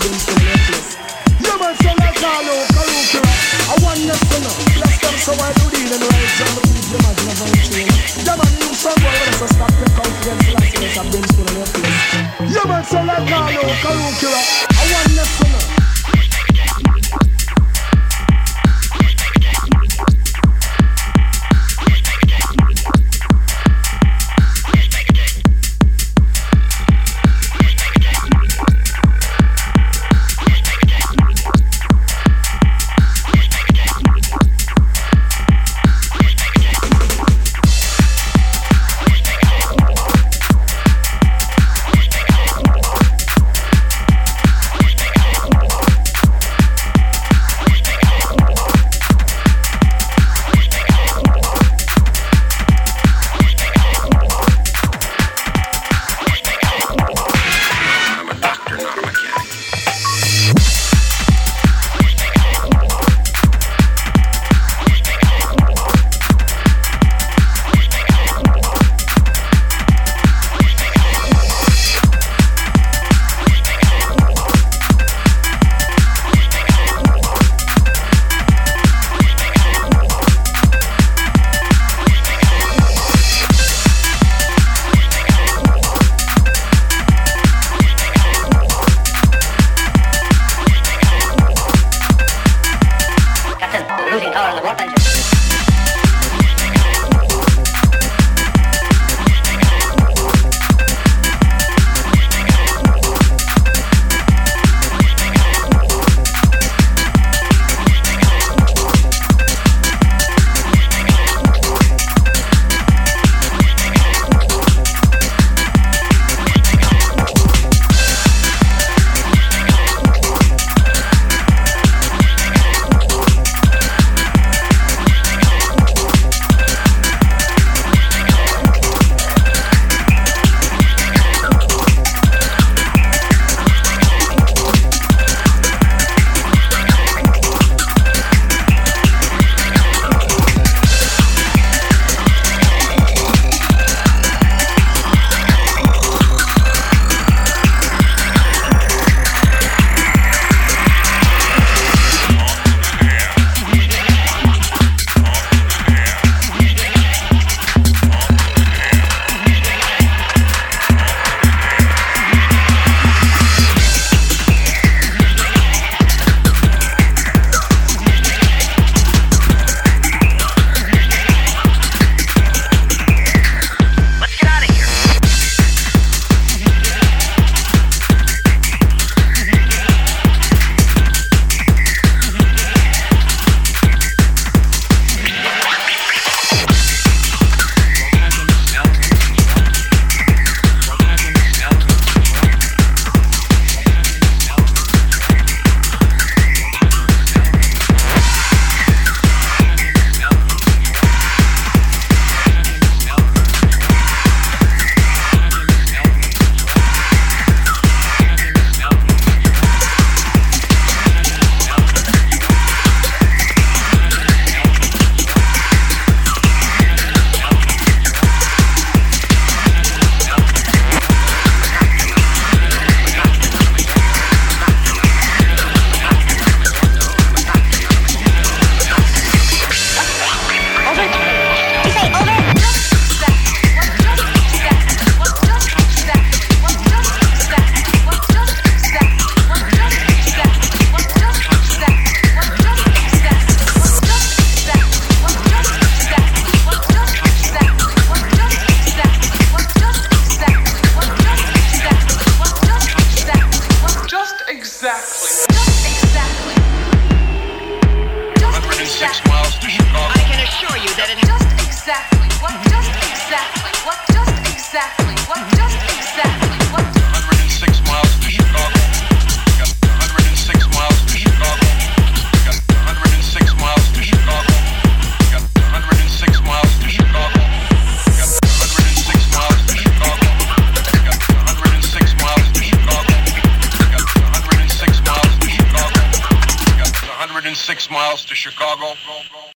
been to the place. Yeah man, so like all out, Karuki rock. I want them to know. Bless them so I do the right jam. The man never change. Yeah man, you some boy when I say stop the confidence. Last year I've been to the place. Yeah man, so like all out, Karuki rock. I want them to know. miles to Chicago.